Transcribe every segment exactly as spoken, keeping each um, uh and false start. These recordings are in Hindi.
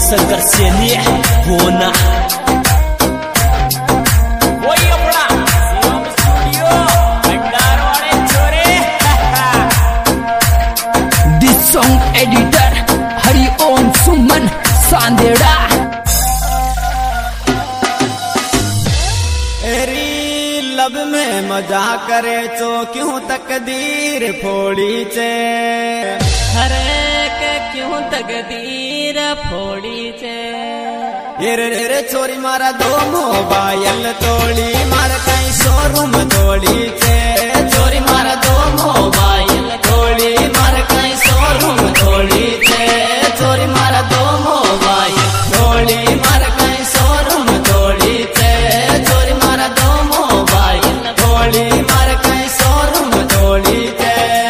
शंकर सैनी होना वही अपना शिवम स्टूडियो भंडार वाले छोरे। This song editor Hariom Suman Sandera. लब में मजा करे तो क्यों तकदीर फोड़ी चे, हरे के क्यों तकदीर फोड़ी चे। ये रे रे छोरी मारा दो मोबाइल तोड़ी मार कहीं शोरूम तोड़ी चे। छोरी मारा दो मोबाइल तोड़ी मार कहीं शोरूम तोड़ी चे। छोरी मारा दो मोबाइल तोड़ी मार कहीं शोरूम तोड़ी चे। छोरी मारा दो मोबाइल तोड़ी मार कहीं शोरूम तोड़ी चे।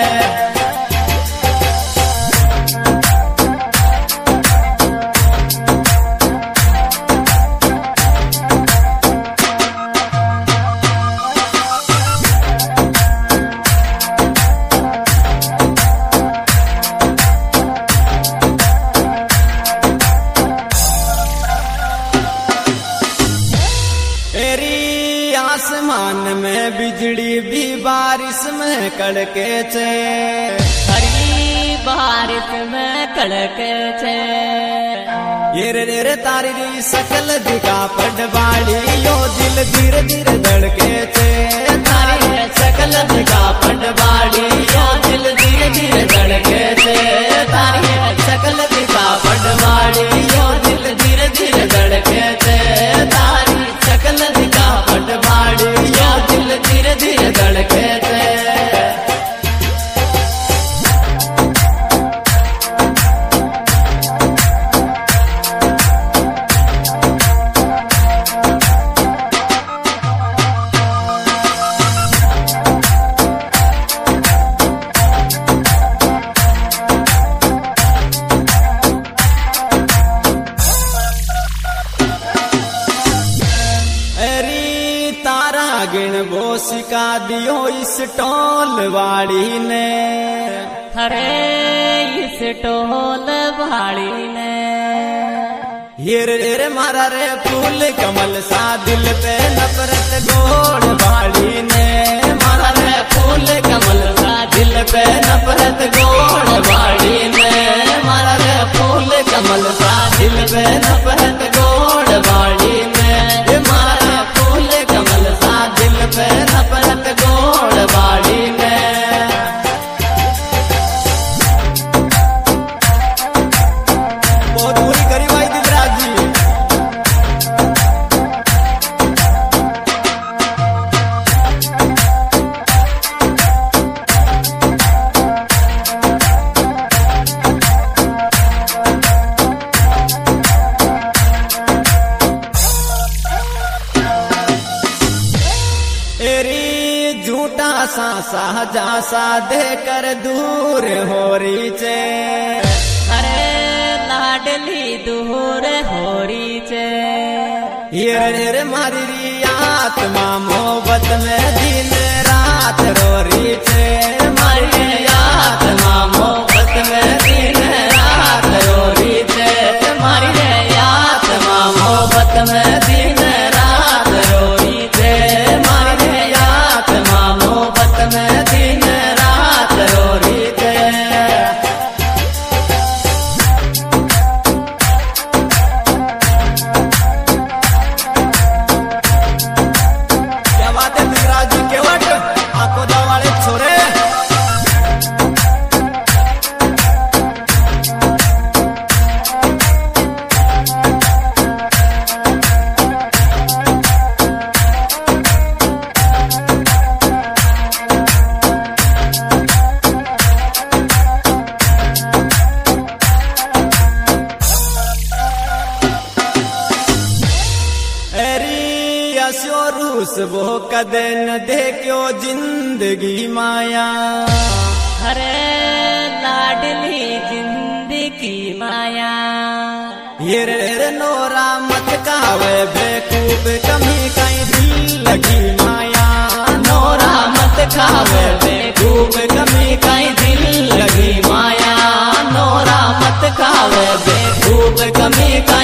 आसमान में बिजली भी बारिश में कड़के चे, हरी बारिश में कड़के चे। ये रे रे तारी री सकल दिखा पटवाड़ी यो दिल धीरे धीरे धड़के चे। तारी सकल दिखा पटवाड़ी यो दिल धीरे धीरे धड़के चे। तारी सकल दिखा पटवाड़ी यो दिल धीरे धीरे धड़के चे। तारी सकल दिखा पटवाड़ी यो दिल धीरे धीरे धड़के चे। गिण वो सिखा दियो इस टोल वाड़ी ने, हरे इस टोल वाड़ी ने। ये रे मारा रे फूल कमल सा दिल पे नफरत गोड़ वाड़ी ने। मारा रे फूल कमल सा दिल पे नफरत गोड़ वाड़ी ने। मारा रे फूल कमल सा दिल पे नफरत गोड़ वाड़ी ने। मारा फूल कमल सा दिल पे नफरत गोड़ वाड़ी ने। बहुत बुरी करी भाई दिलराज जी। झूठा सा साजा सा देकर दूर हो रही चे, अरे लाडली दूर हो रही चे। ये रे मारी री आत्मा मोहब्बत में दिन रात रो रही चे। मारी आत्मा मोहब्बत में दिन रात रो रही चे। मारी आत्मा मोहब्बत में दिन रात रो रही चे। मारी आत्मा मोहब्बत में दिन रात रो रही चे। क्या बात है दिलराज जी के वट आपको दवा वाले छोरे। रूस वो कदे न देखो जिंदगी माया, हरे लाडली जिंदगी माया। ये रे नोरा मत कावे बेकूफ कमी कहीं दिल लगी माया। नोरा मत खावे बेकूफ कमी कहीं दिल लगी माया। नोरा मत खावे बेकूफ कमी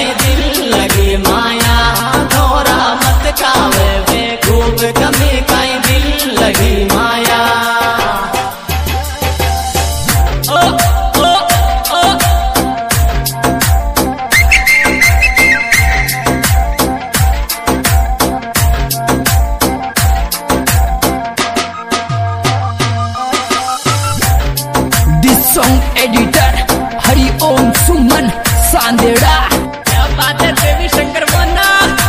सॉन्ग एडिटर हरिओम सुमन सांदेड़ा। क्या बात है देवी शंकर मोना।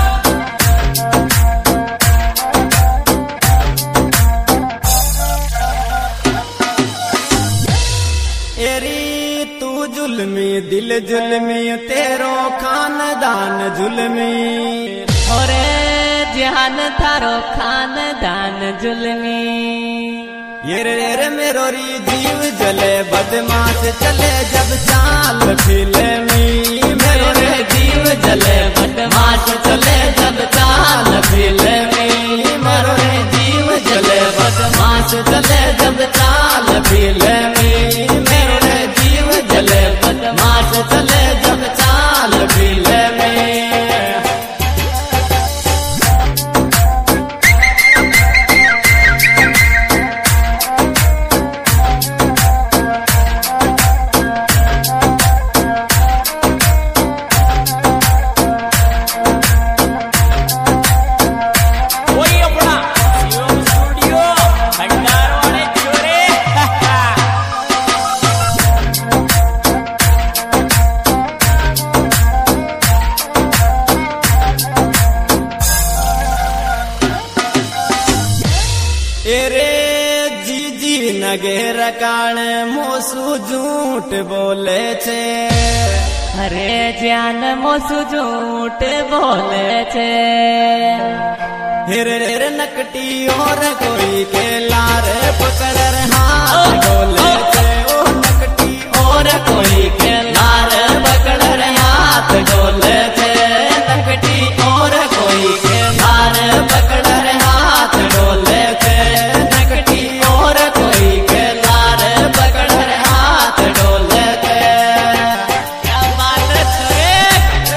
एरी तू जुल्मी दिल जुल्मी तेरो खानदान जुल्मी। ओरे जहान थारो खानदान जुल्मी। ये रे रे मेरो री जीव जले बदमाश चले जब चाल फिल्मी। मेरो रे जीव जले बदमाश चले जब चाल फिल्मी। मेरो रे जीव जले बदमाश चले जब चाल फिल्मी। मेरो रे जीव जले बदमाश चले जब चाल फिल्मी। नगेर काण मोसू झूठ बोले छे। अरे जान मोसू झूठ बोले छे। हिर हिर नकटी और कोई के लार पकड़ हाथ डोले छे। ओ नकटी और कोई के लार पकड़ हाथ डोले छे। नकटी और कोई के लार पकड़ हाथ डोले छे। नकटी और कोई के लार पकड़ हाथ डोले छे। क्या बात है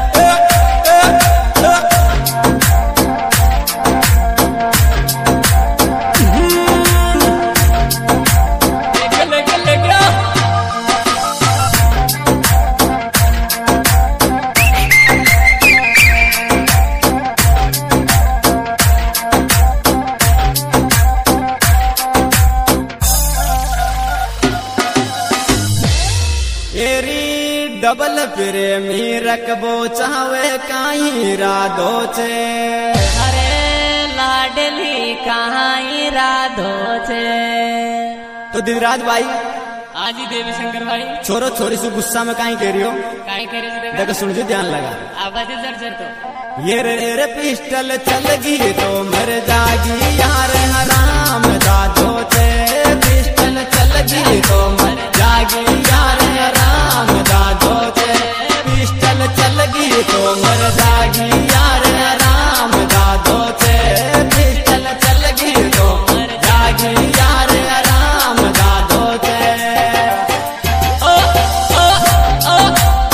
डबल प्रेमी रखबो चाहे काई राधो छे। अरे लाडली कहाँ राधो छे। तो दिलराज भाई आजी देवी शंकर भाई छोरो छोरी से गुस्सा में काई कह रही हो। काई कह रही हो देखो सुन जी ध्यान लगा आवाज जर जर तो। ये रे रे पिस्टल चल गई तो मर जागी यार हराम दादो छे। पिस्टल चल गई तो मर जागी यार हराम दादो छे। पिस्टल चल गई तो मर जागी यार हराम दादो छे। पिस्टल चल गई तो मर जागी यार हराम दादो छे। ओ ओ ओ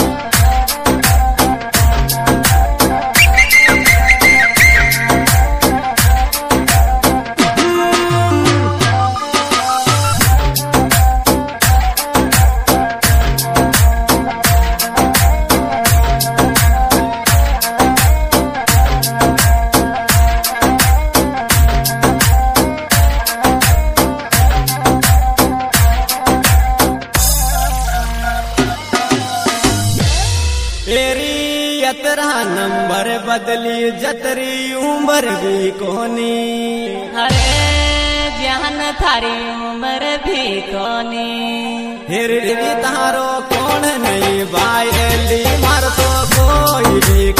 यतरा नंबर बदली जतरी उम्र भी कोनी। अरे जान थारी उम्र भी कोनी। हिर तारो कौन नहीं बायली मार तो कोई भी